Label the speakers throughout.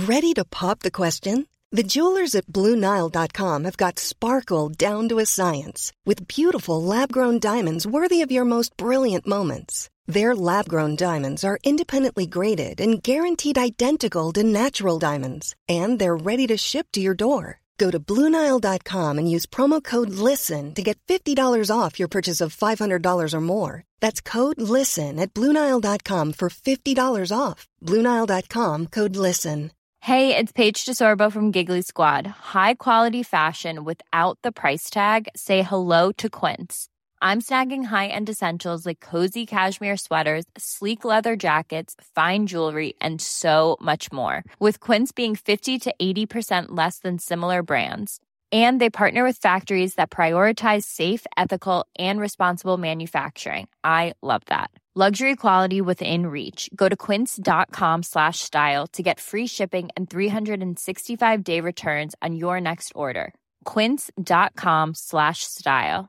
Speaker 1: Ready to pop the question? The jewelers at BlueNile.com have got sparkle down to a science with beautiful lab-grown diamonds worthy of your most brilliant moments. Their lab-grown diamonds are independently graded and guaranteed identical to natural diamonds, and they're ready to ship to your door. Go to BlueNile.com and use promo code LISTEN to get $50 off your purchase of $500 or more. That's code LISTEN at BlueNile.com for $50 off. BlueNile.com, code LISTEN.
Speaker 2: Hey, it's Paige DeSorbo from Giggly Squad. High quality fashion without the price tag. Say hello to Quince. I'm snagging high-end essentials like cozy cashmere sweaters, sleek leather jackets, fine jewelry, and so much more. With Quince being 50 to 80% less than similar brands. And they partner with factories that prioritize safe, ethical, and responsible manufacturing. I love that. Luxury quality within reach. Go to quince.com/style to get free shipping and 365-day returns on your next order. Quince.com/style.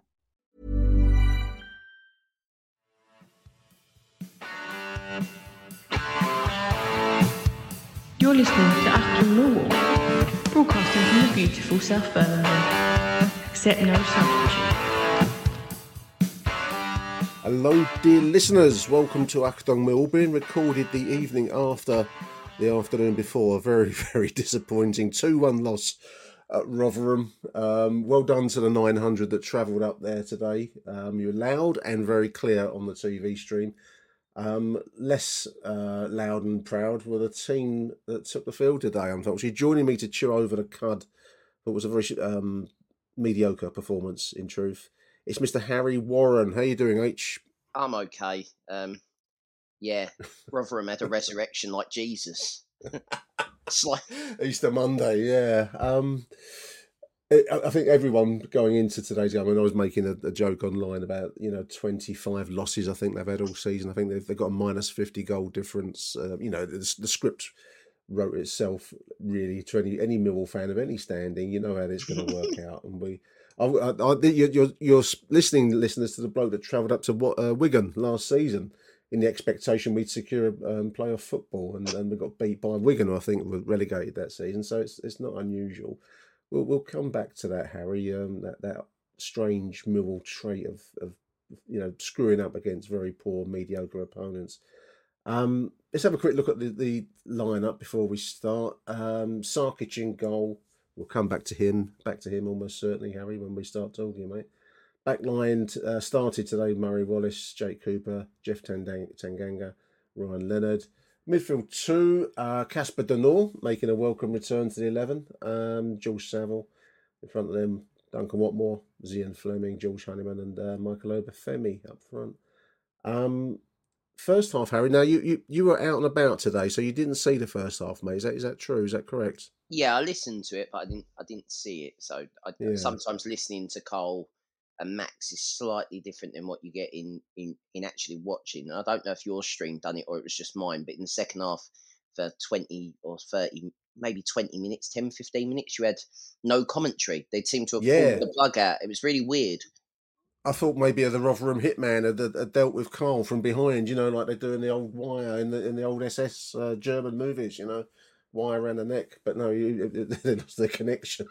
Speaker 3: You're listening to Acton Millwall, broadcasting from the beautiful South Birmingham. Accept no substitute.
Speaker 4: Hello, dear listeners. Welcome to Acton Millwall, being recorded the evening after the afternoon before. A very, very disappointing 2-1 loss at Rotherham. Well done to the 900 that travelled up there today. You were loud and very clear on the TV stream. Less loud and proud were the team that took the field today, unfortunately. Joining me to chew over the cud, but was a very mediocre performance, in truth. It's Mr. Harry Warren. How you doing, H?
Speaker 5: I'm okay. Yeah, Rotherham had a resurrection like Jesus. It's like
Speaker 4: Easter Monday, yeah. I think everyone going into today's game, I was making a joke online about 25 losses I think they've had all season. I think they've got a minus 50 goal difference. The script wrote itself really to any Millwall fan of any standing. You know how it's going to work out. And you're listening, listeners, to the bloke that travelled up to Wigan last season in the expectation we'd secure playoff football, and we got beat by Wigan, who I think were relegated that season. So it's not unusual. We'll come back to that, Harry. That strange Millwall trait of screwing up against very poor, mediocre opponents. Let's have a quick look at the lineup before we start. Sarkic in goal. We'll come back to him almost certainly, Harry, when we start talking, mate. Backline started today: Murray Wallace, Jake Cooper, Jeff Tanganga, Ryan Leonard. Midfield 2, Casper Denor making a welcome return to the 11. George Saville in front of them, Duncan Watmore, Zian Fleming, George Honeyman, and Michael Obafemi up front. First half, Harry. Now you were out and about today, so you didn't see the first half, mate. Is that true? Is that correct?
Speaker 5: Yeah, I listened to it, but I didn't see it. So sometimes listening to Cole and Max is slightly different than what you get in actually watching. And I don't know if your stream done it or it was just mine, but in the second half for 20 or 30, maybe 20 minutes, 10, 15 minutes, you had no commentary. They seemed to have pulled the plug out. It was really weird.
Speaker 4: I thought maybe the Rotherham hitman had dealt with Carl from behind, like they do in the old Wire, in the old SS German movies, wire around the neck. But no, they lost their connection.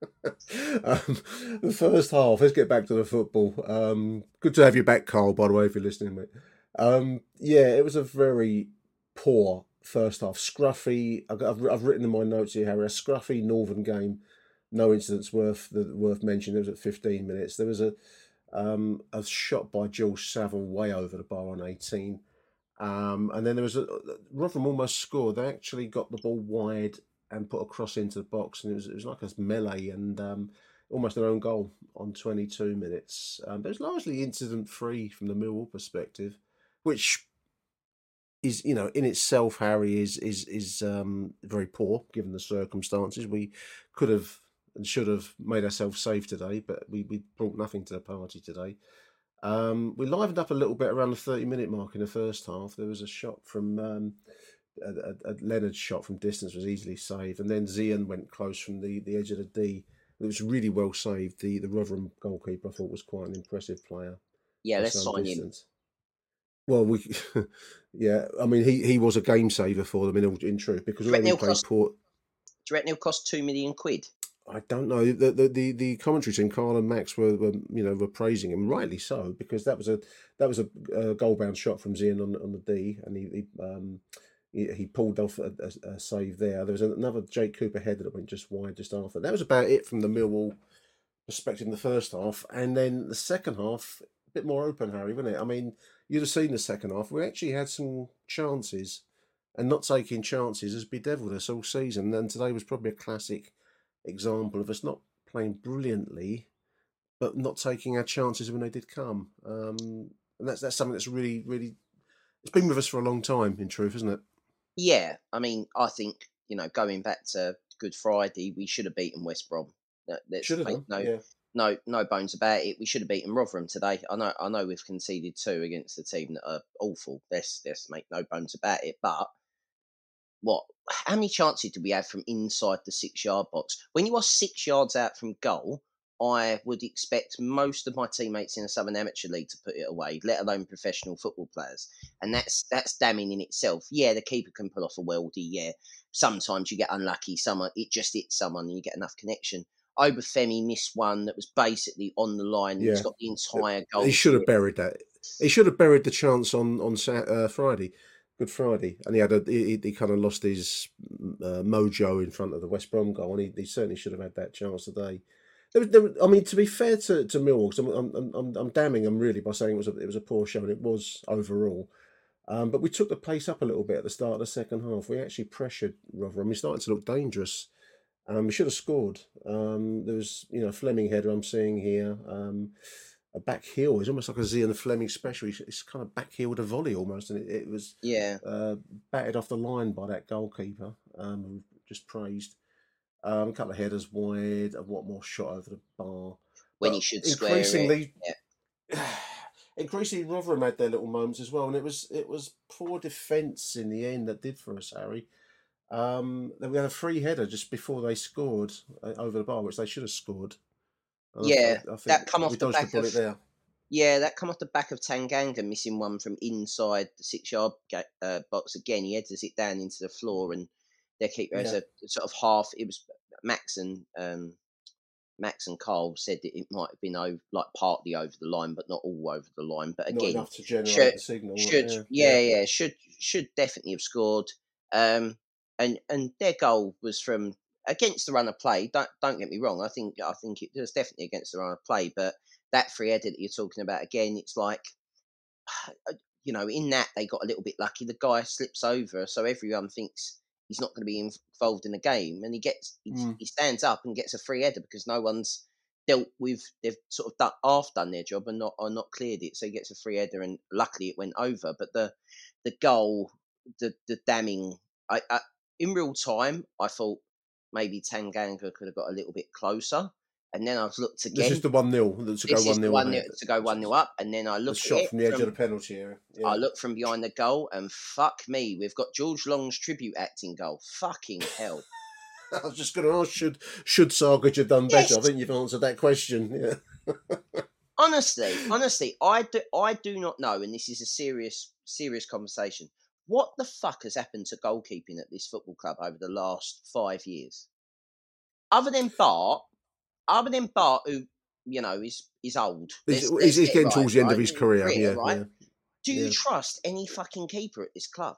Speaker 4: The first half, let's get back to the football. Good to have you back, Carl, by the way, if you're listening, mate. It was a very poor first half. Scruffy, I've written in my notes here, Harry, a scruffy Northern game. No incidents worth mentioning. It was at 15 minutes. There was a shot by George Saville way over the bar on 18. And then there was Rotherham almost scored. They actually got the ball wide and put a cross into the box, and it was like a melee and almost their own goal on 22 minutes. But it was largely incident-free from the Millwall perspective, which is, in itself, Harry, is very poor given the circumstances. We could have and should have made ourselves safe today, but we brought nothing to the party today. We livened up a little bit around the 30-minute mark in the first half. There was a shot from a Leonard shot from distance was easily saved, and then Zian went close from the edge of the D. It was really well saved. The Rotherham goalkeeper, I thought, was quite an impressive player.
Speaker 5: Yeah, let's sign him.
Speaker 4: Well, yeah. I mean, he was a game saver for them in truth, because although we played poor.
Speaker 5: you reckon it'll cost £2 million?
Speaker 4: I don't know. The commentary team, Carl and Max, were praising him, rightly so, because that was a goal bound shot from Zian on the D, and he pulled off a save there. There was another Jake Cooper header that went just wide just after. That was about it from the Millwall perspective in the first half, and then the second half a bit more open, Harry, wasn't it? I mean, you'd have seen the second half. We actually had some chances, and not taking chances has bedeviled us all season. And today was probably a classic example of us not playing brilliantly, but not taking our chances when they did come. And that's something that's really, really, it's been with us for a long time, in truth, isn't it?
Speaker 5: Yeah, I mean, I think, going back to Good Friday, we should have beaten West Brom.
Speaker 4: Should have done.
Speaker 5: No bones about it. We should have beaten Rotherham today. I know we've conceded 2 against a team that are awful. Let's make no bones about it. But how many chances did we have from inside the 6-yard box? When you are 6 yards out from goal, I would expect most of my teammates in a Southern Amateur League to put it away, let alone professional football players. And that's damning in itself. Yeah, the keeper can pull off a worldie. Yeah, sometimes you get unlucky. It just hits someone and you get enough connection. Obafemi missed one that was basically on the line. Yeah. He's got the entire goal.
Speaker 4: He should have buried that. He should have buried the chance on Friday. Good Friday, and he kind of lost his mojo in front of the West Brom goal, and he certainly should have had that chance today. I mean, to be fair to Millwall, I'm damning them really by saying it was a poor show, and it was overall. But we took the pace up a little bit at the start of the second half. We actually pressured Rotherham. We started to look dangerous. We should have scored. There was Fleming header I'm seeing here. A back heel. It's almost like a Zian Fleming special. It's kind of back heeled a volley almost, and it was batted off the line by that goalkeeper who just praised. A couple of headers wide, a Watmore shot over the bar.
Speaker 5: When he should increasingly,
Speaker 4: increasingly Rotherham had their little moments as well, and it was poor defence in the end that did for us, Harry. We had a free header just before they scored over the bar, which they should have scored.
Speaker 5: That come off the back of that come off the back of Tanganga missing one from inside the 6-yard box again. He headers it down into the floor, and their keeper has a sort of half. It was Max and Carl said that it might have been partly over the line, but not all over the line. But again,
Speaker 4: not enough to generate the signal.
Speaker 5: Should definitely have scored. And their goal was from against the run of play. Don't get me wrong. I think it was definitely against the run of play. But that free header that you're talking about again, it's like, in that they got a little bit lucky. The guy slips over, so everyone thinks he's not going to be involved in the game, and he stands up and gets a free header because no one's dealt with. They've sort of done their job and not cleared it, so he gets a free header, and luckily it went over. But the goal, the damning. In real time, I thought maybe Tanganga could have got a little bit closer. And then I've looked again.
Speaker 4: This is the 1-0 to go 1-0.
Speaker 5: To go 1-0 up. And then I looked
Speaker 4: at it. Shot from the edge of the penalty area.
Speaker 5: Yeah. I looked from behind the goal, and fuck me, we've got George Long's tribute acting goal. Fucking hell.
Speaker 4: I was just going to ask, should Sarkic have done better? I think you've answered that question. Yeah.
Speaker 5: Honestly, I do not know, and this is a serious conversation. What the fuck has happened to goalkeeping at this football club over the last 5 years? Other than Bart, who is old.
Speaker 4: He's getting towards the end of his career. Right? Yeah.
Speaker 5: Do you trust any fucking keeper at this club?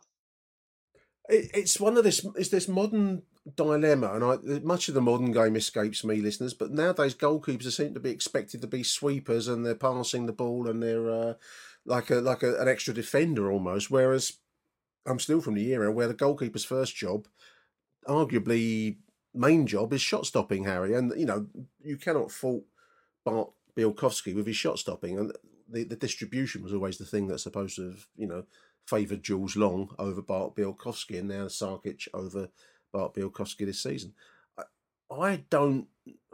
Speaker 4: It's this modern dilemma, and much of the modern game escapes me, listeners. But nowadays, goalkeepers seem to be expected to be sweepers, and they're passing the ball, and they're like an extra defender almost. Whereas I'm still from the era where the goalkeeper's first job, arguably main job, is shot stopping, Harry. And you cannot fault Bart Bielkowski with his shot stopping, and the distribution was always the thing that's supposed to have favoured Jules Long over Bart Bielkowski, and now Sarkic over Bart Bielkowski this season. I don't.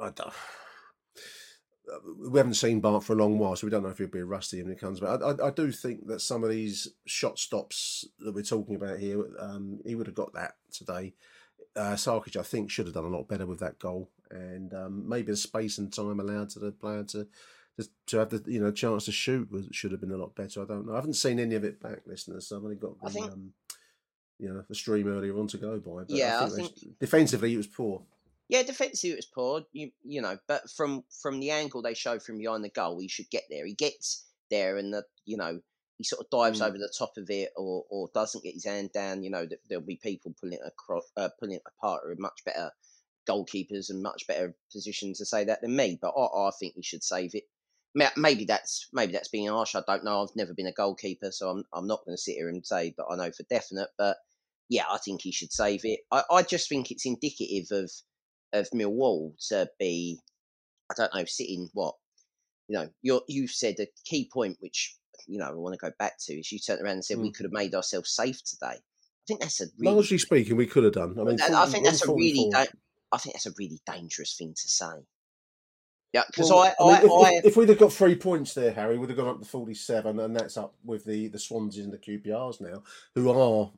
Speaker 4: We haven't seen Bart for a long while, so we don't know if he'll be rusty when it comes. But I do think that some of these shot stops that we're talking about here, he would have got that today. Sarkic, I think, should have done a lot better with that goal, and maybe the space and time allowed to the player to have the chance to shoot should have been a lot better. I don't know. I haven't seen any of it back, listeners. So I've only got the stream earlier on to go by. But
Speaker 5: Yeah,
Speaker 4: I think defensively it was poor.
Speaker 5: Yeah, defensively it was poor. You know, but from the angle they show from behind the goal, he should get there. He gets there, and he sort of dives over the top of it, or doesn't get his hand down. You know, there'll be people pulling it across, pulling it apart, who are much better goalkeepers and much better positions to say that than me. But I think he should save it. Maybe that's being harsh. I don't know. I've never been a goalkeeper, so I'm not going to sit here and say that I know for definite. But yeah, I think he should save it. I just think it's indicative of Millwall to be, I don't know, sitting what, you've said a key point, which, I want to go back to, is you turned around and said we could have made ourselves safe today. I think that's a really,
Speaker 4: largely speaking, we could have done. I mean,
Speaker 5: I think that's a really dangerous thing to say. Yeah, because
Speaker 4: if we'd have got 3 points there, Harry, we'd have gone up to 47, and that's up with the Swanseas and the QPRs now, who are,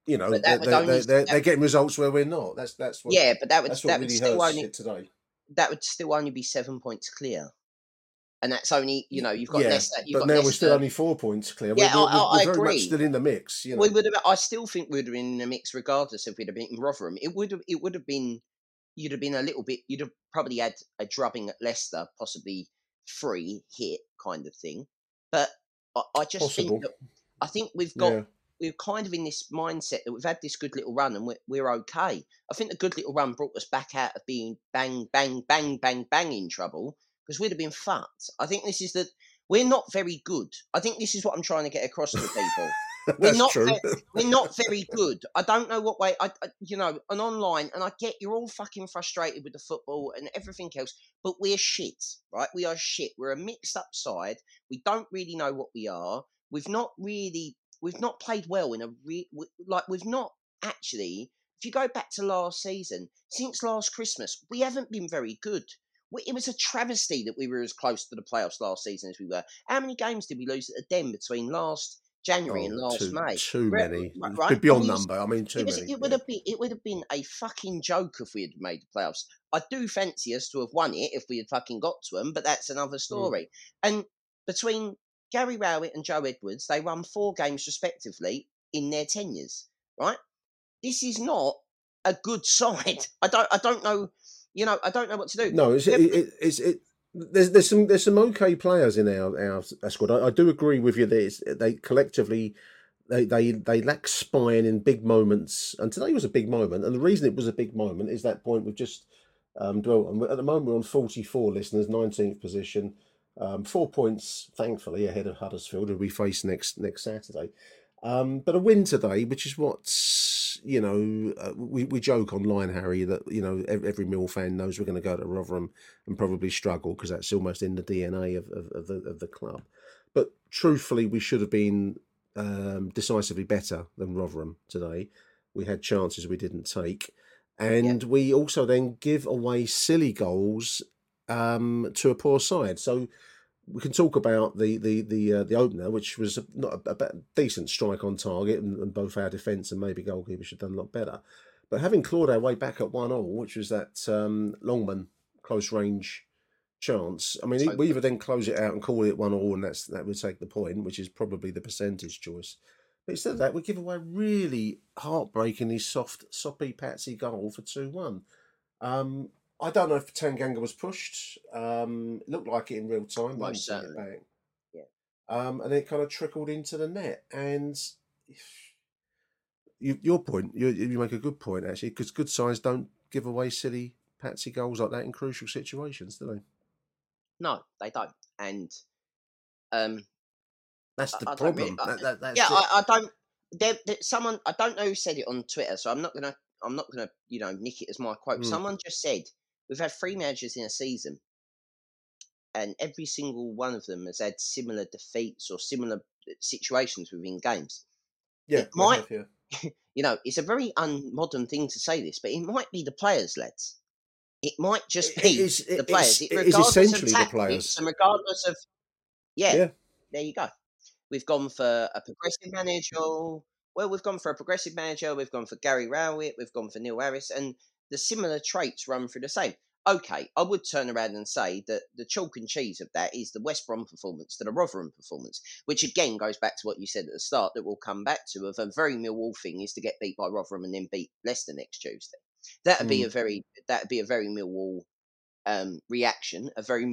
Speaker 4: they're getting results where we're not. That's what.
Speaker 5: Yeah, but that would
Speaker 4: really
Speaker 5: still
Speaker 4: hurts
Speaker 5: only
Speaker 4: it today.
Speaker 5: That would still only be 7 points clear, and that's only you've got Leicester.
Speaker 4: But now we're still only 4 points clear.
Speaker 5: Yeah,
Speaker 4: we're very
Speaker 5: agree.
Speaker 4: much still in the mix.
Speaker 5: We would have. I still think we'd have been in the mix regardless if we'd have beaten Rotherham. It would have been. You'd have been a little bit. You'd have probably had a drubbing at Leicester, possibly 3 hit kind of thing. But I just think that we've got. Yeah. We're kind of in this mindset that we've had this good little run and we're okay. I think the good little run brought us back out of being bang, bang, bang, bang, bang in trouble, because we'd have been fucked. I think this is that we're not very good. I think this is what I'm trying to get across to people. We're not very good. I don't know what way. And online, and I get you're all fucking frustrated with the football and everything else, but we're shit, right? We are shit. We're a mixed up side. We don't really know what we are. We've not played well we've not actually. If you go back to last season, since last Christmas, we haven't been very good. It was a travesty that we were as close to the playoffs last season as we were. How many games did we lose at the Den between last January and last May?
Speaker 4: Too many.
Speaker 5: Right?
Speaker 4: Beyond number. I mean, too many.
Speaker 5: It would have been a fucking joke if we had made the playoffs. I do fancy us to have won it if we had fucking got to them, but that's another story. And between Gary Rowett and Joe Edwards, they won 4 games respectively in their tenures, right? This is not a good side. I don't know, I don't know what to do.
Speaker 4: No, there's some okay players in our squad. I do agree with you that they collectively they lack spine in big moments, and today was a big moment. And the reason it was a big moment is that point we've just dwelt on. At the moment we're on 44 listeners, 19th position. 4 points, thankfully, ahead of Huddersfield, who we face next Saturday. But a win today, which is what, we joke online, Harry, that, every Mill fan knows we're going to go to Rotherham and probably struggle because that's almost in the DNA of the club. But truthfully, we should have been decisively better than Rotherham today. We had chances we didn't take. And we also then give away silly goals to a poor side. So we can talk about the opener, which was not a decent strike on target, and both our defence and maybe goalkeeper should have done a lot better. But having clawed our way back at 1-1, which was that Longman close range chance, I mean, we either then close it out and call it 1-1, and that would take the point, which is probably the percentage choice. But instead of that, we give away a really heartbreakingly soft, soppy, patsy goal for 2-1. I don't know if Tanganga was pushed. It looked like it in real time.
Speaker 5: Most certainly.
Speaker 4: Back. Yeah. And it kind of trickled into the net. And your point, you make a good point, actually, because good sides don't give away silly, patsy goals like that in crucial situations, do they?
Speaker 5: No, they don't. And
Speaker 4: that's the problem. That's
Speaker 5: I don't. Someone, I don't know who said it on Twitter, so I'm not gonna nick it as my quote. Someone just said we've had 3 managers in a season, and every single one of them has had similar defeats or similar situations within games.
Speaker 4: Yeah,
Speaker 5: it might. It's a very unmodern thing to say this, but it might be the players, lads. It might just be the players.
Speaker 4: It is essentially the players,
Speaker 5: and regardless of there you go. We've gone for a progressive manager. Well, we've gone for a progressive manager. We've gone for Gary Rowett. We've gone for Neil Harris, and the similar traits run through the same. okay, I would turn around and say that the chalk and cheese of that is the West Brom performance to the Rotherham performance, which again goes back to what you said at the start that we'll come back to. Of a very Millwall thing is to get beat by Rotherham and then beat Leicester next Tuesday. That'd be a very Millwall reaction, a very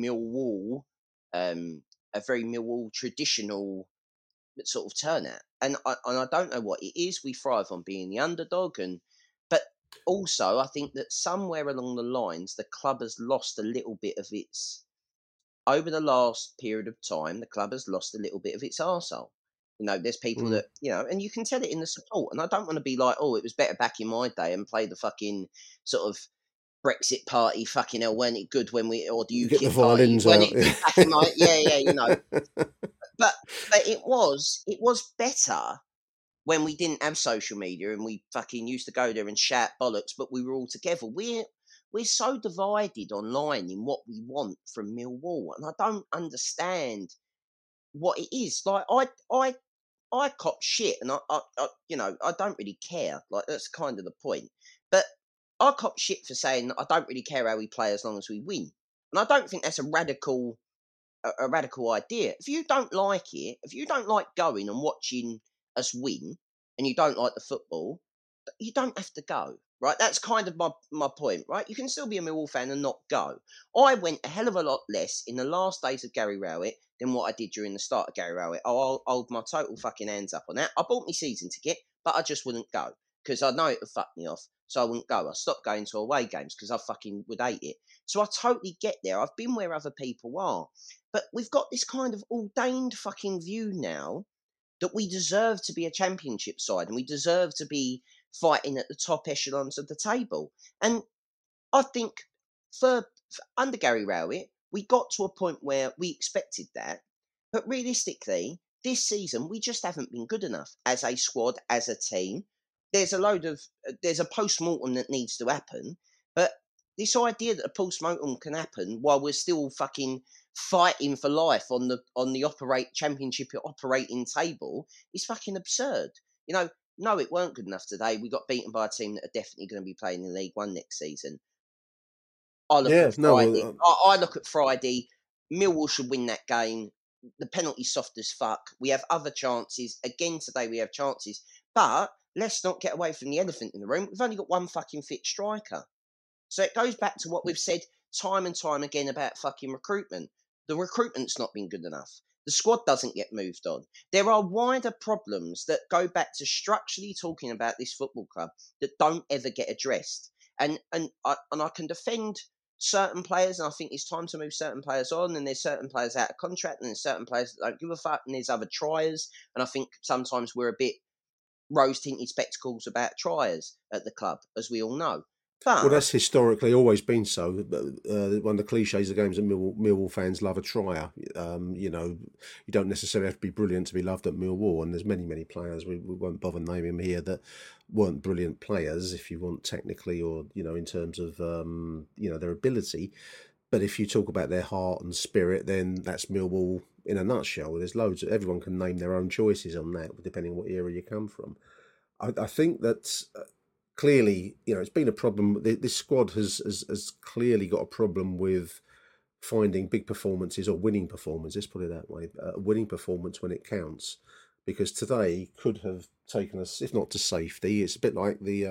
Speaker 5: Millwall traditional sort of turnout. And I don't know what it is. We thrive on being the underdog, but also I think that somewhere along the lines the club has lost a little bit of its over the last period of time. The club has lost a little bit of its arsehole. There's people that and you can tell it in the support. And I don't want to be like, oh, it was better back in my day and play the fucking sort of Brexit party, fucking hell, weren't it good when we, or the
Speaker 4: You get the
Speaker 5: UKIP party,
Speaker 4: violins
Speaker 5: weren't
Speaker 4: out.
Speaker 5: it good back in my, But it was better when we didn't have social media and we fucking used to go there and shout bollocks, but we were all together. We're so divided online in what we want from Millwall, and I don't understand what it is. Like I cop shit, and I don't really care. Like that's kind of the point. But I cop shit for saying I don't really care how we play as long as we win, and I don't think that's a radical idea. If you don't like it, if you don't like going and watching us win, and you don't like the football, you don't have to go. Right, that's kind of my point. Right, you can still be a Millwall fan and not go. I went a hell of a lot less in the last days of Gary Rowett than what I did during the start of Gary Rowett. I'll hold my total fucking hands up on that. I bought my season ticket, but I just wouldn't go because I know it would fuck me off. So I wouldn't go. I stopped going to away games because I fucking would hate it. So I totally get there. I've been where other people are. But we've got this kind of ordained fucking view now that we deserve to be a championship side and we deserve to be fighting at the top echelons of the table. And I think for under Gary Rowett, we got to a point where we expected that. But realistically, this season, we just haven't been good enough as a squad, as a team. There's a post-mortem that needs to happen. But this idea that a post-mortem can happen while we're still fucking fighting for life on the championship operating table is fucking absurd. No, it weren't good enough today. We got beaten by a team that are definitely going to be playing in League One next season. I look at Friday. Millwall should win that game. The penalty's soft as fuck. We have other chances. Again, today we have chances. But let's not get away from the elephant in the room. We've only got one fucking fit striker. So it goes back to what we've said time and time again about fucking recruitment. The recruitment's not been good enough. The squad doesn't get moved on. There are wider problems that go back to structurally talking about this football club that don't ever get addressed. And I can defend certain players, and I think it's time to move certain players on, and there's certain players out of contract, and there's certain players that don't give a fuck, and there's other triers, and I think sometimes we're a bit rose-tinted spectacles about triers at the club, as we all know.
Speaker 4: Well, that's historically always been so. One of the cliches of games that Millwall fans love a trier. You don't necessarily have to be brilliant to be loved at Millwall, and there's many players, we won't bother naming them here, that weren't brilliant players, if you want technically or, in terms of, their ability. But if you talk about their heart and spirit, then that's Millwall in a nutshell. There's loads. Everyone can name their own choices on that, depending on what era you come from. I think that... Clearly, it's been a problem. This squad has clearly got a problem with finding big performances or winning performances. Let's put it that way: a winning performance when it counts. Because today could have taken us, if not to safety. It's a bit like the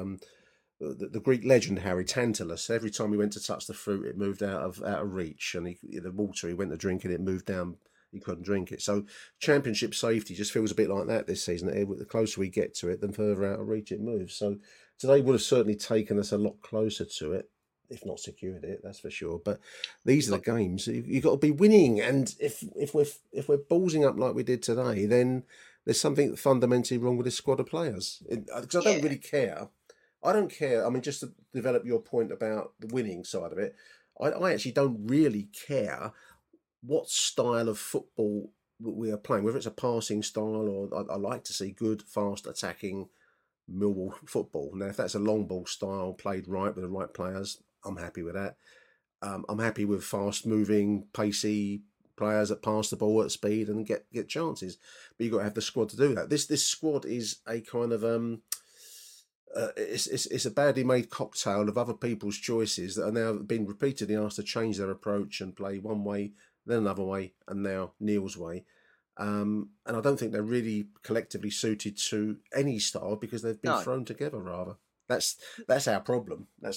Speaker 4: Greek legend Harry Tantalus. Every time he went to touch the fruit, it moved out of reach, and the water he went to drink it moved down. He couldn't drink it. So championship safety just feels a bit like that this season. The closer we get to it, the further out of reach it moves. So today would have certainly taken us a lot closer to it, if not secured it, that's for sure. But these are the games you've got to be winning. And if we're ballsing up like we did today, then there's something fundamentally wrong with this squad of players. Because I don't really care. I don't care. I mean, just to develop your point about the winning side of it, I actually don't really care what style of football we are playing, whether it's a passing style or I like to see good, fast, attacking Millwall football. Now, if that's a long ball style played right with the right players, I'm happy with that. I'm happy with fast-moving, pacey players that pass the ball at speed and get chances. But you've got to have the squad to do that. This squad is a kind of it's a badly made cocktail of other people's choices that are now being repeatedly asked to change their approach and play one way, then another way, and now Neil's way. And I don't think they're really collectively suited to any style because they've been thrown together. Rather, that's our problem. That's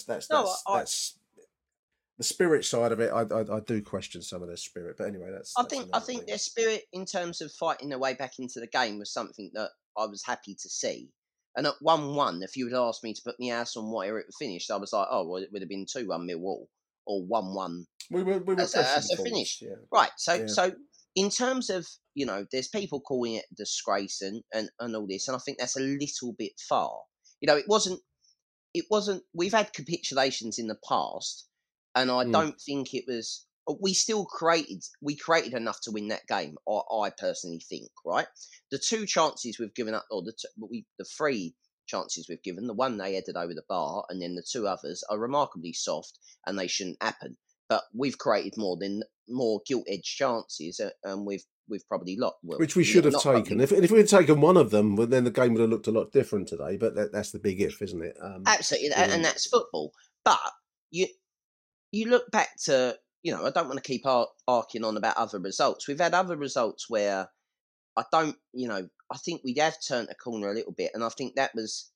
Speaker 4: the spirit side of it. I do question some of their spirit, but anyway,
Speaker 5: I think their spirit in terms of fighting their way back into the game was something that I was happy to see. And at 1-1, if you had asked me to put my house on where it finished, I was like, oh, well, it would have been 2-1 Millwall or 1-1
Speaker 4: we were
Speaker 5: as a finish. Yeah. Right. So in terms of, there's people calling it a disgrace and all this, and I think that's a little bit far. It wasn't, we've had capitulations in the past, and I don't think it was, we created enough to win that game, I personally think, right? The 2 chances we've given up, or the 3 chances we've given, the one they headed over the bar, and then the 2 others are remarkably soft, and they shouldn't happen. But we've created more gilt-edged chances, and we've probably lost. Well,
Speaker 4: which we should have taken. If we had taken one of them, well, then the game would have looked a lot different today. But that's the big if, isn't it?
Speaker 5: Absolutely, and that's football. But you look back to, I don't want to keep arcing on about other results. We've had other results where I think we have turned a corner a little bit, and I think that was,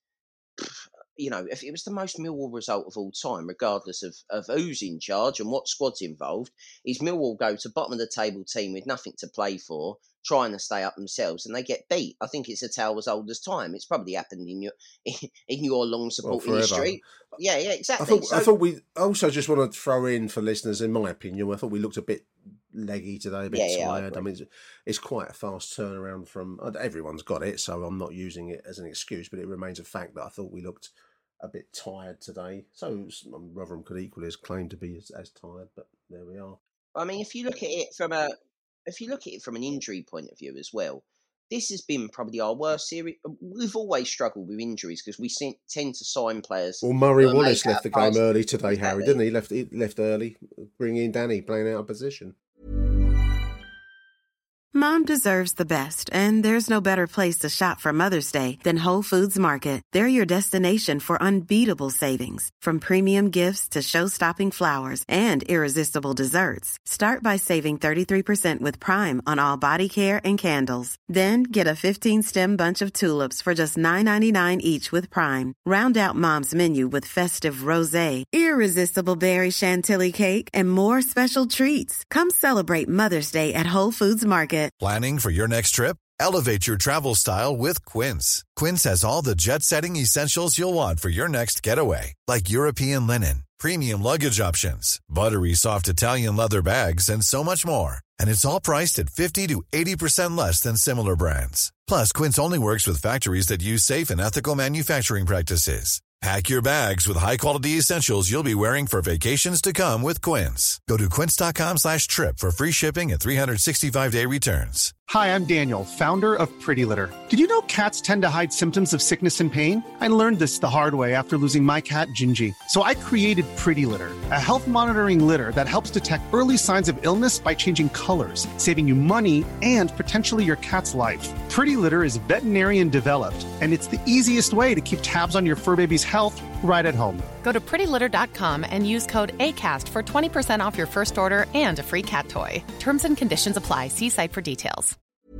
Speaker 5: if it was the most Millwall result of all time, regardless of who's in charge and what squad's involved, is Millwall go to bottom of the table team with nothing to play for, trying to stay up themselves, and they get beat. I think it's a tale as old as time. It's probably happened in your long supporting history. Yeah, exactly.
Speaker 4: I thought we also just want to throw in for listeners, in my opinion, I thought we looked a bit leggy today, a bit tired. I mean, it's quite a fast turnaround from, everyone's got it, so I'm not using it as an excuse, but it remains a fact that I thought we looked a bit tired today. So Rotherham could equally as claim to be as tired, but there we are.
Speaker 5: I mean, if you look at it from an injury point of view as well, this has been probably our worst series. We've always struggled with injuries because we tend to sign players.
Speaker 4: Well, Murray Wallace left the game early today, Harry, didn't he? He left early, bringing in Danny, playing out of position.
Speaker 6: Mom deserves the best, and there's no better place to shop for Mother's Day than Whole Foods Market. They're your destination for unbeatable savings, from premium gifts to show-stopping flowers and irresistible desserts. Start by saving 33% with Prime on all body care and candles. Then get a 15-stem bunch of tulips for just $9.99 each with Prime. Round out Mom's menu with festive rosé, irresistible berry chantilly cake, and more special treats. Come celebrate Mother's Day at Whole Foods Market.
Speaker 7: Planning for your next trip? Elevate your travel style with Quince. Quince has all the jet-setting essentials you'll want for your next getaway, like European linen, premium luggage options, buttery soft Italian leather bags, and so much more. And it's all priced at 50 to 80% less than similar brands. Plus, Quince only works with factories that use safe and ethical manufacturing practices. Pack your bags with high-quality essentials you'll be wearing for vacations to come with Quince. Go to quince.com/trip for free shipping and 365-day returns.
Speaker 8: Hi, I'm Daniel, founder of Pretty Litter. Did you know cats tend to hide symptoms of sickness and pain? I learned this the hard way after losing my cat, Gingy. So I created Pretty Litter, a health monitoring litter that helps detect early signs of illness by changing colors, saving you money and potentially your cat's life. Pretty Litter is veterinarian developed, and it's the easiest way to keep tabs on your fur baby's health right at home.
Speaker 9: Go to prettylitter.com and use code ACAST for 20% off your first order and a free cat toy. Terms and conditions apply. See site for details.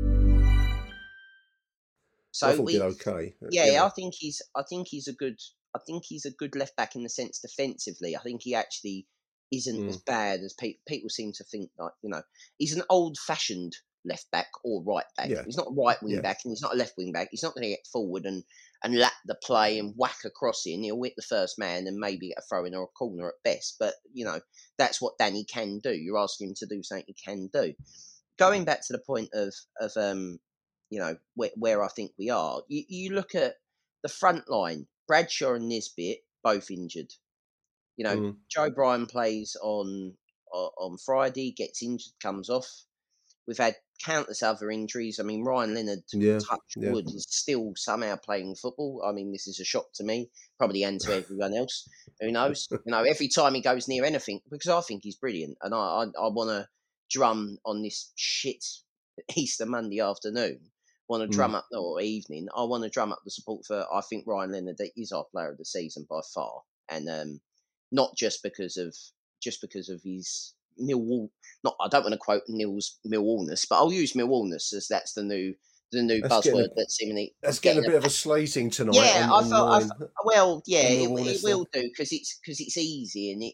Speaker 5: So
Speaker 4: I thought he did okay.
Speaker 5: Yeah, I think he's a good left back in the sense defensively. I think he actually isn't as bad as people seem to think. Like, he's an old-fashioned left back or right back. Yeah. He's not a right wing back, and he's not a left wing back. He's not going to get forward and lap the play and whack a cross in. He'll hit the first man and maybe get a throw in or a corner at best. But that's what Danny can do. You're asking him to do something he can do. Going back to the point of where I think we are, you look at the front line. Bradshaw and Nisbet both injured. Joe Bryan plays on Friday, gets injured, comes off. We've had countless other injuries. I mean, Ryan Leonard, touch wood, is still somehow playing football. I mean, this is a shock to me, probably, and to everyone else. Who knows? Every time he goes near anything, because I think he's brilliant, and I want to drum on this shit Easter Monday afternoon want to drum up, or evening, I want to drum up the support for. I think Ryan Leonard is our player of the season by far, and not just because of his Millwall. Not, I don't want to quote Neil's Millwallness, but I'll use Millwallness as that's the new buzzword that's seemingly.
Speaker 4: That's getting a bit of a slating tonight.
Speaker 5: Yeah,
Speaker 4: online,
Speaker 5: it will do because it's easy and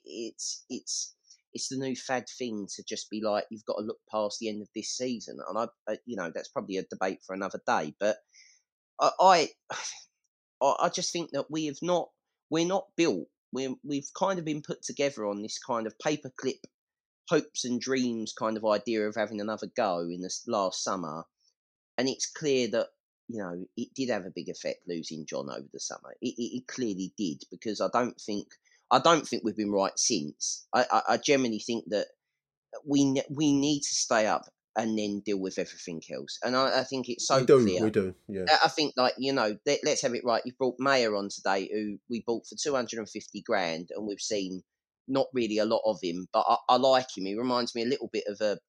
Speaker 5: it's the new fad thing to just be like, you've got to look past the end of this season, and I that's probably a debate for another day. But I just think that we're not built. We've kind of been put together on this kind of paperclip hopes and dreams kind of idea of having another go in this last summer, and it's clear that it did have a big effect losing John over the summer. It clearly did, because I don't think we've been right since. I generally think that we need to stay up and then deal with everything else. And I think it's so clear.
Speaker 4: We do, yeah.
Speaker 5: I think, let's have it right. You've brought Mayer on today, who we bought for 250 grand, and we've seen not really a lot of him, but I like him. He reminds me a little bit of a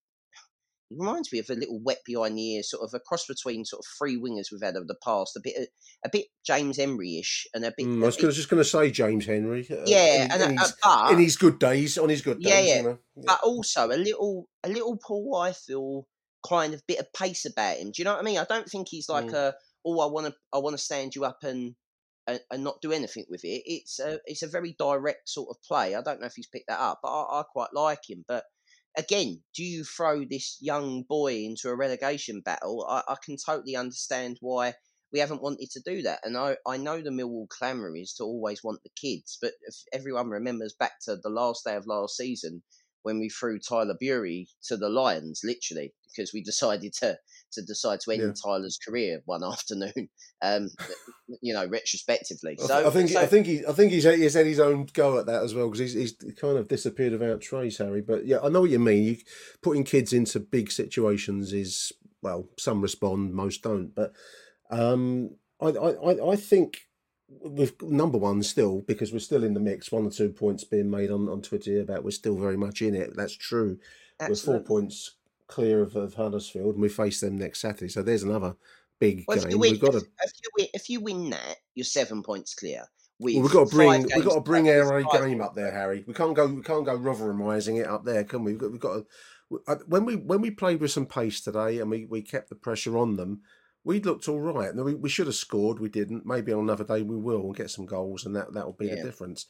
Speaker 5: little wet behind the ears, sort of a cross between sort of three wingers we've had over the past, a bit James Henry-ish, and a bit.
Speaker 4: I was just going to say James Henry.
Speaker 5: But
Speaker 4: in his good days, on his good days,
Speaker 5: yeah. But also a little Paul Ifill kind of bit of pace about him. Do you know what I mean? I don't think he's like I want to stand you up and not do anything with it. It's a very direct sort of play. I don't know if he's picked that up, but I quite like him. But again, do you throw this young boy into a relegation battle? I can totally understand why we haven't wanted to do that. And I know the Millwall clamour is to always want the kids, but if everyone remembers back to the last day of last season when we threw Tyler Bury to the Lions, literally, because we decided to end Tyler's career one afternoon, retrospectively. So
Speaker 4: I think he's had his own go at that as well, because he's kind of disappeared without trace, Harry. But yeah, I know what you mean. Putting kids into big situations is, well, some respond, most don't. But I think with number one still, because we're still in the mix, 1 or 2 points being made on Twitter here about we're still very much in it. That's true. Absolutely. We're 4 points clear of Huddersfield, and we face them next Saturday. So there's another big game.
Speaker 5: If you win that, you're 7 points clear.
Speaker 4: We've got to bring our game up there, Harry. We can't go Rotherhamising it up there, can we? We've got to, when we played with some pace today and we kept the pressure on them, we looked all right. We should have scored. We didn't. Maybe on another day we will and get some goals, and that will be the difference.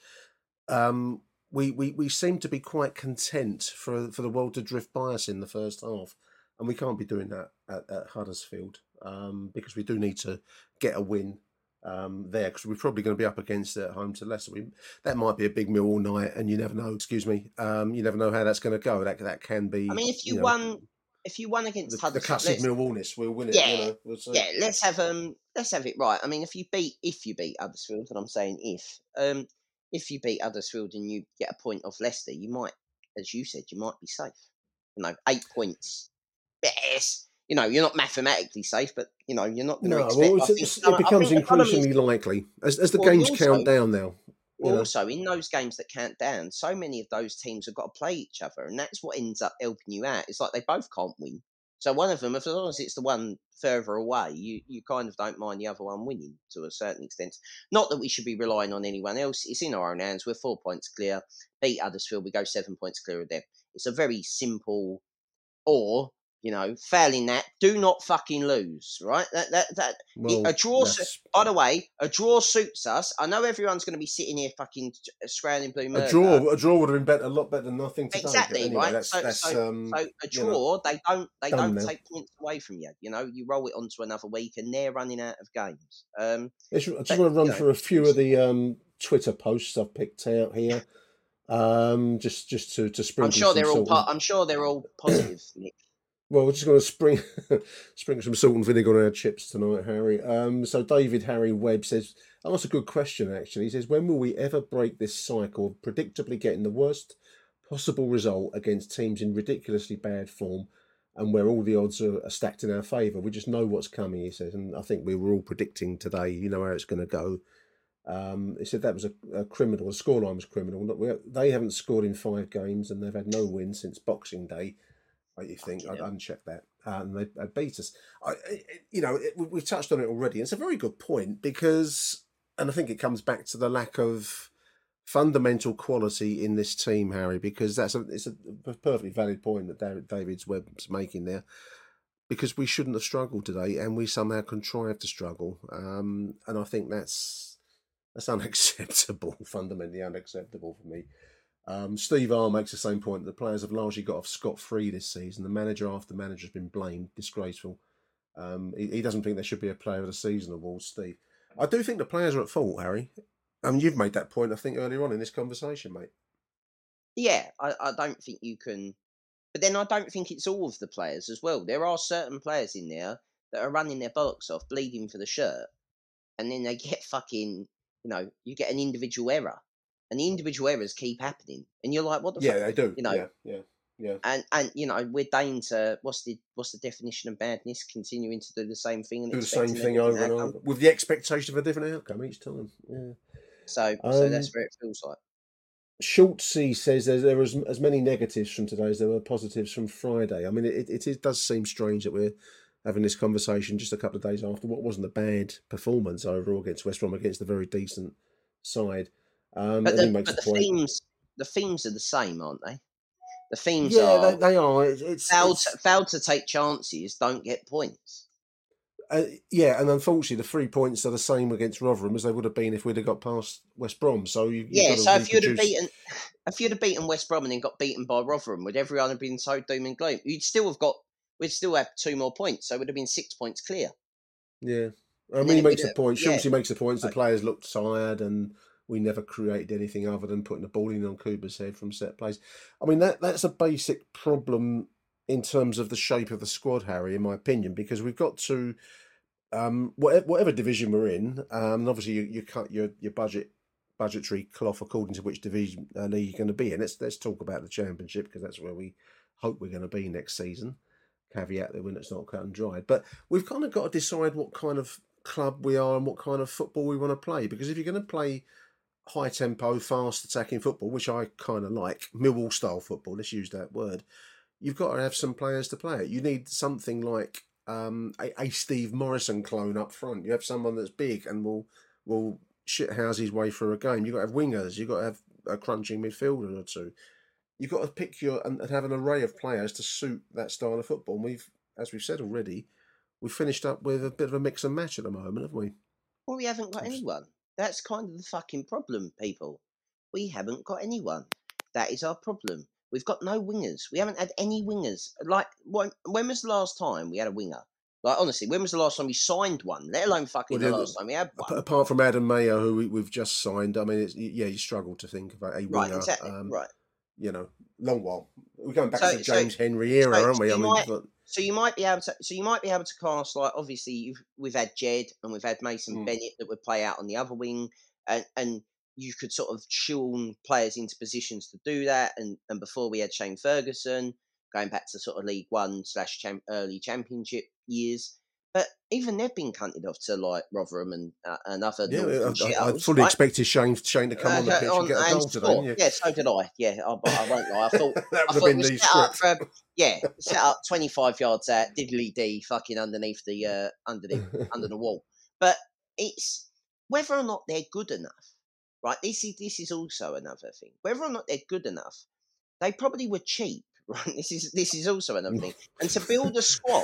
Speaker 4: We seem to be quite content for the world to drift by us in the first half, and we can't be doing that at Huddersfield, because we do need to get a win there, because we're probably going to be up against it at home to Leicester. That might be a big meal all night, and you never know. You never know how that's going to go. That can be.
Speaker 5: I mean, if you won against Huddersfield,
Speaker 4: the classic Millwallness, we'll win it.
Speaker 5: Yeah, let's have it right. I mean, if you beat Huddersfield, and I'm saying if you beat Huddersfield and you get a point off Leicester, you might, as you said, you might be safe. 8 points. Yes. You're not mathematically safe, but you're not going to expect.
Speaker 4: It becomes increasingly likely as the games count down now.
Speaker 5: Also, in those games that count down, so many of those teams have got to play each other, and that's what ends up helping you out. It's like they both can't win. So one of them, as long as it's the one further away, you kind of don't mind the other one winning to a certain extent. Not that we should be relying on anyone else. It's in our own hands. We're 4 points clear. Beat Huddersfield, we go 7 points clear of them. It's a very simple, or failing that, do not fucking lose, right? A draw. By the way, a draw suits us. I know everyone's going to be sitting here fucking scrounging blue murder.
Speaker 4: A draw would have been a lot better than nothing today.
Speaker 5: Exactly,
Speaker 4: anyway,
Speaker 5: right? So a draw, they don't take points away from you. You roll it onto another week, and they're running out of games.
Speaker 4: I just want to run through a few of the Twitter posts I've picked out here. Just to sprinkle.
Speaker 5: I'm sure they're all positive, Nick.
Speaker 4: Well, we're just going to sprinkle some salt and vinegar on our chips tonight, Harry. So David Harry Webb says, that's a good question, actually. He says, when will we ever break this cycle of predictably getting the worst possible result against teams in ridiculously bad form and where all the odds are stacked in our favour? We just know what's coming, he says. And I think we were all predicting today, how it's going to go. He said that was a criminal. The scoreline was criminal. They haven't scored in 5 games and they've had no wins since Boxing Day. You think I'd uncheck that. and they beat us. We've touched on it already. It's a very good point because, and I think it comes back to the lack of fundamental quality in this team, Harry, because it's a perfectly valid point that David's Webb's making there. Because we shouldn't have struggled today, and we somehow contrived to struggle, and I think that's unacceptable, fundamentally unacceptable for me. Steve R makes the same point. The players have largely got off scot-free this season. The manager after manager has been blamed. Disgraceful. He doesn't think there should be a Player of the Season award, Steve. I do think the players are at fault, Harry. You've made that point, I think, earlier on in this conversation, mate.
Speaker 5: Yeah, I don't think you can... But then I don't think it's all of the players as well. There are certain players in there that are running their bollocks off, bleeding for the shirt, and then they get fucking, you get an individual error. And the individual errors keep happening. And you're like, what the fuck?
Speaker 4: Yeah, they do. Yeah.
Speaker 5: And we're dying to, what's the definition of madness? Continuing to do the same thing and
Speaker 4: do the same thing over and over with the expectation of a different outcome each time. Yeah.
Speaker 5: So that's where it feels like.
Speaker 4: Schultzy says there was as many negatives from today as there were positives from Friday. I mean, it does seem strange that we're having this conversation just a couple of days after what wasn't a bad performance overall against West Brom, against a very decent side.
Speaker 5: But the themes are the same, aren't they? The themes
Speaker 4: are... they are. It's
Speaker 5: failed to take chances, don't get points.
Speaker 4: Yeah, and unfortunately, the 3 points are the same against Rotherham as they would have been if we'd have got past West Brom. So
Speaker 5: if you'd have beaten West Brom and then got beaten by Rotherham, would everyone have been so doom and gloom? We'd still have 2 more points, so it would have been 6 points clear.
Speaker 4: Yeah, I mean, he makes a point. Schultzy makes a point. The players looked tired, and we never created anything other than putting the ball in on Cooper's head from set plays. I mean, that's a basic problem in terms of the shape of the squad, Harry, in my opinion, because we've got to, whatever division we're in, and obviously you cut your budgetary cloth according to which division league you're going to be in. Let's talk about the Championship, because that's where we hope we're going to be next season. Caveat that when it's not cut and dried. But we've kind of got to decide what kind of club we are and what kind of football we want to play, because if you're going to play high tempo, fast attacking football, which I kind of like, Millwall style football, let's use that word, you've got to have some players to play it. You need something like a Steve Morrison clone up front. You have someone that's big and will shithouse his way through a game. You've got to have wingers. You've got to have a crunching midfielder or two. You've got to pick and have an array of players to suit that style of football. And as we've said already, we've finished up with a bit of a mix and match at the moment, haven't we?
Speaker 5: Well, we haven't got anyone. That's kind of the fucking problem, people. We haven't got anyone. That is our problem. We've got no wingers. We haven't had any wingers. Like, when was the last time we had a winger? Like, honestly, when was the last time we signed one? Let alone fucking the last time we had one.
Speaker 4: Apart from Adam Mayer, who we've just signed, I mean, you struggle to think about a winger.
Speaker 5: Right, exactly. Right.
Speaker 4: Long while. We're going back to the James Henry era, aren't we?
Speaker 5: So you might be able to cast, like, obviously we've had Jed and we've had Mason Bennett that would play out on the other wing, and you could sort of shoehorn players into positions to do that. And before we had Shane Ferguson, going back to sort of League One / early Championship years. But even they've been cunted off to like Rotherham and other.
Speaker 4: Yeah, I fully expected Shane to come on the pitch and get a goal today.
Speaker 5: Yeah, so did I. Yeah, I won't lie. I thought
Speaker 4: that would have been the script.
Speaker 5: Set up 25 yards out, diddly dee, fucking underneath the under the wall. But it's whether or not they're good enough. Right, this is also another thing. Whether or not they're good enough, they probably were cheap. Right, this is also another thing. And to build a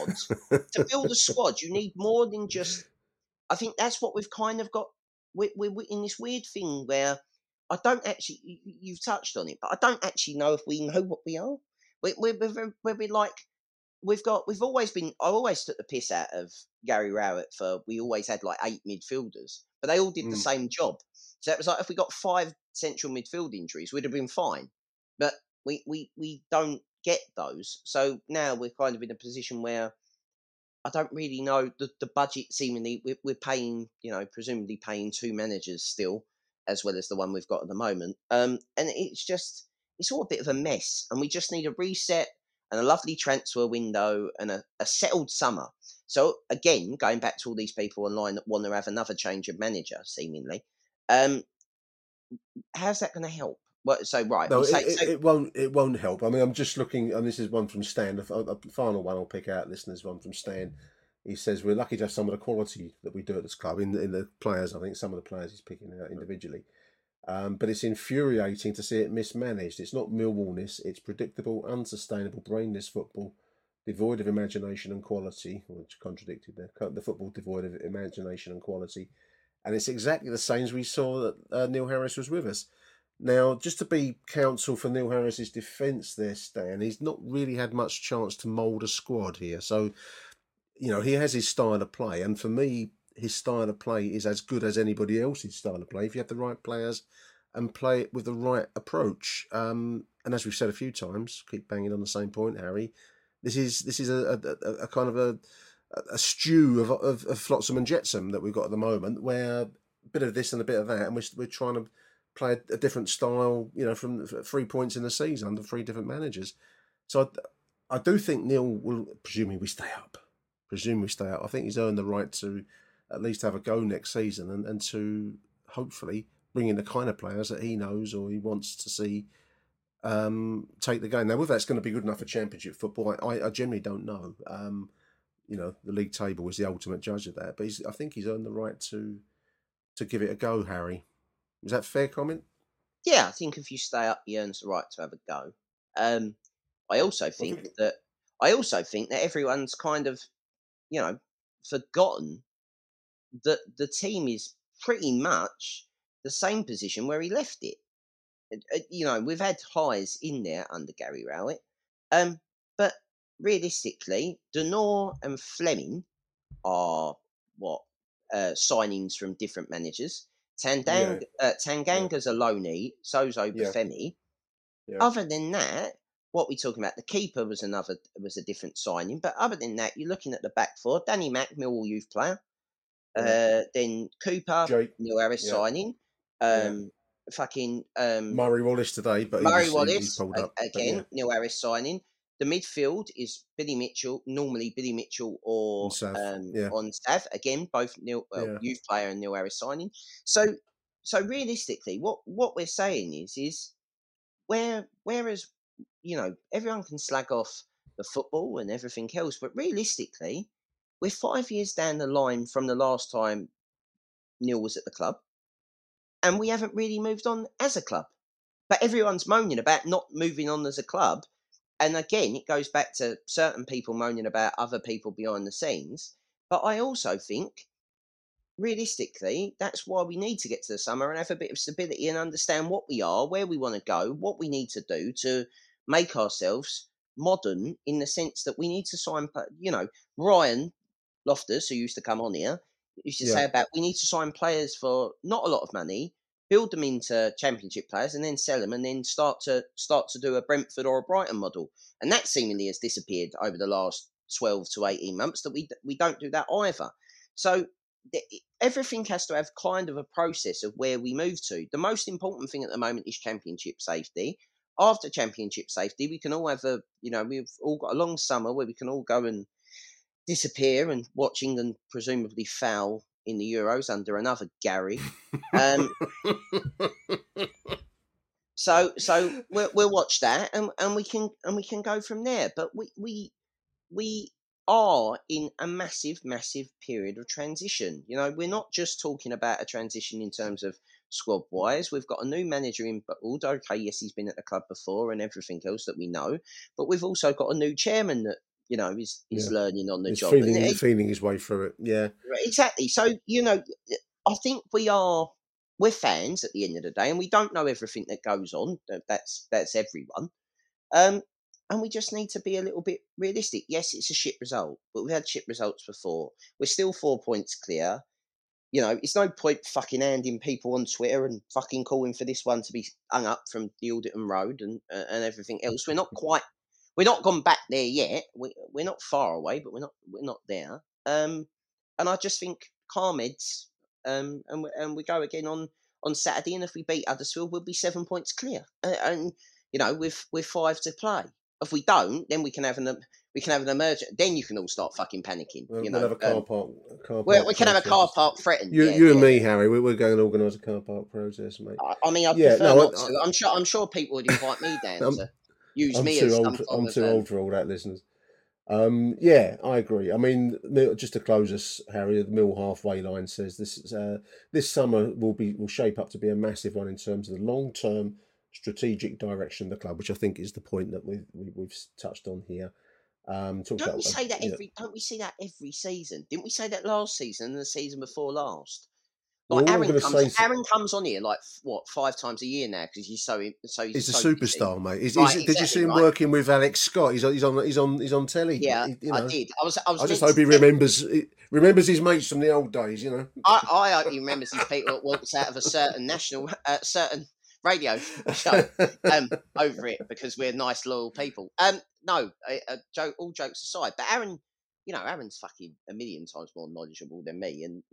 Speaker 5: squad, you need more than just. I think that's what we've kind of got. We're in this weird thing where I don't actually. You've touched on it, but I don't actually know if we know what we are. We're like. We've always been. I always took the piss out of Gary Rowett for. We always had like 8 midfielders, but they all did the same job. So it was like if we got 5 central midfield injuries, we'd have been fine. But we don't get those. So now we're kind of in a position where I don't really know the budget. Seemingly we're paying, presumably paying 2 managers still, as well as the one we've got at the moment. And it's all a bit of a mess. And we just need a reset and a lovely transfer window and a settled summer. So again, going back to all these people online that want to have another change of manager, seemingly. How's that going to help? What? So right,
Speaker 4: No,
Speaker 5: you say
Speaker 4: it won't. It won't help. I mean, I'm just looking, and this is one from Stan. The final one I'll pick out. Listeners, one from Stan. He says we're lucky to have some of the quality that we do at this club in the players. I think some of the players he's picking out individually, but it's infuriating to see it mismanaged. It's not Millwallness. It's predictable, unsustainable, brainless football, devoid of imagination and quality. Which contradicted there. The football devoid of imagination and quality, and it's exactly the same as we saw that Neil Harris was with us. Now, just to be counsel for Neil Harris's defence there, Stan, he's not really had much chance to mould a squad here. So, he has his style of play. And for me, his style of play is as good as anybody else's style of play if you have the right players and play it with the right approach. And as we've said a few times, keep banging on the same point, Harry, this is a kind of a stew of flotsam and jetsam that we've got at the moment, where a bit of this and a bit of that, and we're trying to play a different style, from 3 points in the season under 3 different managers. So I do think Neil will, presuming we stay up. I think he's earned the right to at least have a go next season and to hopefully bring in the kind of players that he knows or he wants to see take the game. Now, whether that's going to be good enough for Championship football, I generally don't know. The league table is the ultimate judge of that. But I think he's earned the right to give it a go, Harry. Is that a fair comment?
Speaker 5: Yeah, I think if you stay up, he earns the right to have a go. I also think that everyone's kind of, forgotten that the team is pretty much the same position where he left it. We've had highs in there under Gary Rowett, but realistically, Denor and Fleming are signings from different managers. Tanganga's a loanee, so's Obafemi.
Speaker 4: Yeah.
Speaker 5: Other than that, what we're talking about, the keeper was a different signing. But other than that, you're looking at the back four. Danny Mack, Millwall youth player. Then Cooper,
Speaker 4: Jake,
Speaker 5: Neil Harris signing.
Speaker 4: Murray Wallace today, but he's pulled up
Speaker 5: again. Neil Harris signing. The midfield is Billy Mitchell, normally Billy Mitchell or on Sav. Again, both youth player and Neil Harris signing. So realistically, what we're saying is whereas everyone can slag off the football and everything else, but realistically, we're 5 years down the line from the last time Neil was at the club, and we haven't really moved on as a club. But everyone's moaning about not moving on as a club. And again, it goes back to certain people moaning about other people behind the scenes. But I also think, realistically, that's why we need to get to the summer and have a bit of stability and understand what we are, where we want to go, what we need to do to make ourselves modern in the sense that we need to sign, Ryan Loftus, who used to come on here, used to say about we need to sign players for not a lot of money, build them into Championship players, and then sell them, and then start to do a Brentford or a Brighton model. And that seemingly has disappeared over the last 12 to 18 months. That we don't do that either. So everything has to have kind of a process of where we move to. The most important thing at the moment is Championship safety. After Championship safety, we can all have we've all got a long summer where we can all go and disappear and watch England presumably foul in the Euros under another Gary. So we'll watch that and we can go from there. But we are in a massive period of transition. We're not just talking about a transition in terms of squad wise. We've got a new manager in Bould. Okay, yes, he's been at the club before and everything else that we know, but we've also got a new chairman that is learning on the job.
Speaker 4: Feeling his way through it. Yeah.
Speaker 5: Exactly. So, I think we're fans at the end of the day, and we don't know everything that goes on. That's everyone. And we just need to be a little bit realistic. Yes, it's a shit result, but we've had shit results before. We're still 4 points clear. It's no point fucking handing people on Twitter and fucking calling for this one to be hung up from the Alderton Road and everything else. We're not gone back there yet. We're not far away, but we're not there. And I just think calm heads. And we go again on Saturday. And if we beat Huddersfield, we'll be 7 points clear. And with 5 to play. If we don't, then we can have an emergency. Then you can all start fucking panicking.
Speaker 4: We'll have a car park.
Speaker 5: We can have a car park threatened.
Speaker 4: You and me, Harry. We're going to organise a car park protest, mate.
Speaker 5: I mean, I prefer not to. I'm sure people would invite me down to use me as some form
Speaker 4: I'm too old for all that, listeners. Yeah, I agree. I mean, just to close us, Harry, the Mill halfway line says this summer will shape up to be a massive one in terms of the long-term strategic direction of the club, which I think is the point that we've touched on here. Don't we say that every season? Didn't we say that last season and the season before last? Like Aaron comes on here like 5 times a year now because he's he's a superstar, mate. Did you see him working with Alex Scott? He's on telly.
Speaker 5: Yeah, I did. I
Speaker 4: just hope he remembers his mates from the old days. You know,
Speaker 5: I hope he remembers these people that walks out of a certain certain radio show over it because we're nice, loyal people. No, all jokes aside, but Aaron, Aaron's fucking a million times more knowledgeable than me, and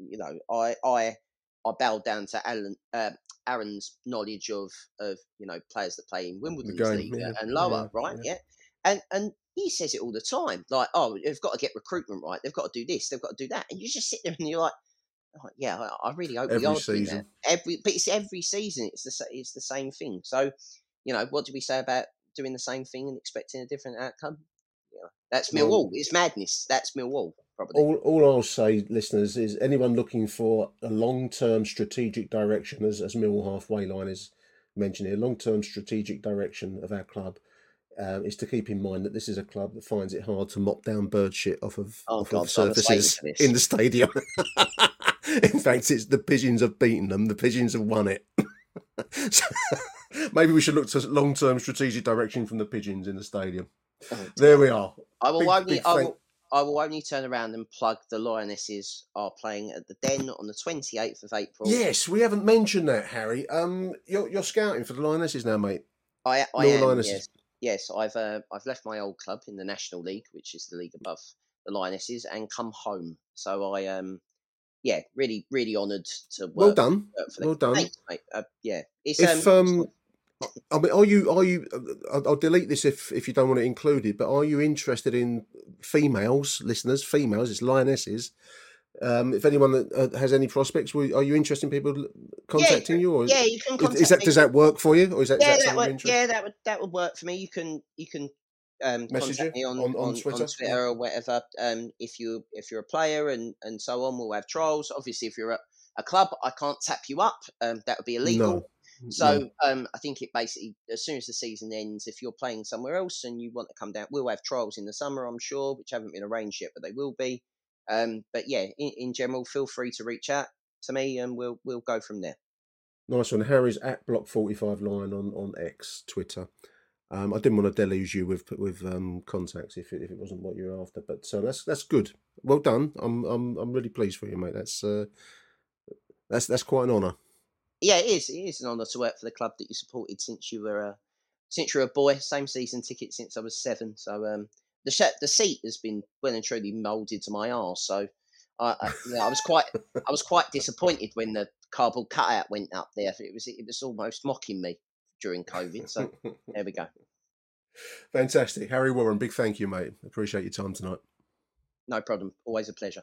Speaker 5: I bowed down to Aaron's knowledge of players that play in Wimbledon's league and lower, right? Yeah. And he says it all the time, like, oh, they've got to get recruitment right, they've got to do this, they've got to do that, and you just sit there and you're like, oh, yeah, I really hope we are doing that. But it's every season, it's the same thing. So, what do we say about doing the same thing and expecting a different outcome? That's Millwall. It's madness. That's Millwall. Probably.
Speaker 4: All I'll say, listeners, is anyone looking for a long-term strategic direction, as Millwall halfway line is mentioned here, long-term strategic direction of our club, is to keep in mind that this is a club that finds it hard to mop down bird shit off of surfaces in the stadium. In fact, it's the Pigeons have beaten them. The Pigeons have won it. So, maybe we should look to long-term strategic direction from the Pigeons in the stadium. There we are.
Speaker 5: I will only turn around and plug the Lionesses are playing at the Den on the 28th of April.
Speaker 4: Yes, we haven't mentioned that, Harry. You're scouting for the Lionesses now, mate.
Speaker 5: I am. Yes. I've left my old club in the National League, which is the league above the Lionesses, and come home. So I really, really honoured to work.
Speaker 4: Well done. Well done.
Speaker 5: Thanks, mate. It's
Speaker 4: I mean, are you? I'll delete this if you don't want it included. But are you interested in females, listeners? Females, it's Lionesses. If anyone that has any prospects, are you interested in people contacting you? Or
Speaker 5: you can contact me.
Speaker 4: Does that work for you, or is that
Speaker 5: that would work for me. You can contact me on Twitter or whatever. If you're a player and so on, we'll have trials. Obviously, if you're a club, I can't tap you up. That would be illegal.
Speaker 4: No.
Speaker 5: So I think it basically, as soon as the season ends, if you're playing somewhere else and you want to come down, we'll have trials in the summer, I'm sure, which haven't been arranged yet, but they will be. But yeah, in general, feel free to reach out to me and we'll go from there.
Speaker 4: Nice one. Harry's at Block45Line on X, Twitter. I didn't want to deluge you with contacts if it wasn't what you're after, but that's good. Well done. I'm really pleased for you, mate. That's quite an honour.
Speaker 5: Yeah, it is. It is an honour to work for the club that you supported since you were a boy. Same season ticket since I was 7. So the seat has been well and truly moulded to my arse. So I was quite disappointed when the cardboard cutout went up there. It was almost mocking me during COVID. So there we go.
Speaker 4: Fantastic, Harry Warren. Big thank you, mate. Appreciate your time tonight.
Speaker 5: No problem. Always a pleasure.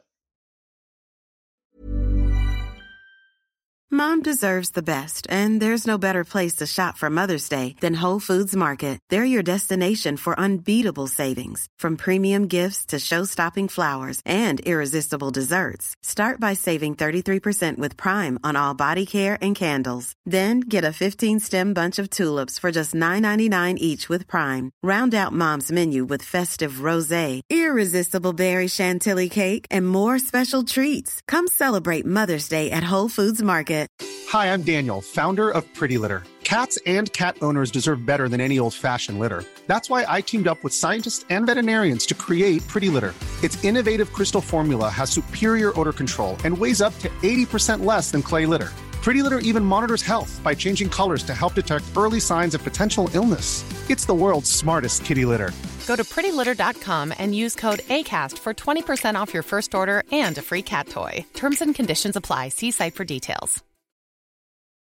Speaker 6: Mom deserves the best, and there's no better place to shop for Mother's Day than Whole Foods Market. They're your destination for unbeatable savings, from premium gifts to show-stopping flowers and irresistible desserts. Start by saving 33% with Prime on all body care and candles. Then get a 15-stem bunch of tulips for just $9.99 each with Prime. Round out Mom's menu with festive rosé, irresistible berry chantilly cake, and more special treats. Come celebrate Mother's Day at Whole Foods Market.
Speaker 8: Hi, I'm Daniel, founder of Pretty Litter. Cats and cat owners deserve better than any old-fashioned litter. That's why I teamed up with scientists and veterinarians to create Pretty Litter. Its innovative crystal formula has superior odor control and weighs up to 80% less than clay litter. Pretty Litter even monitors health by changing colors to help detect early signs of potential illness. It's the world's smartest kitty litter.
Speaker 9: Go to prettylitter.com and use code ACAST for 20% off your first order and a free cat toy. Terms and conditions apply. See site for details.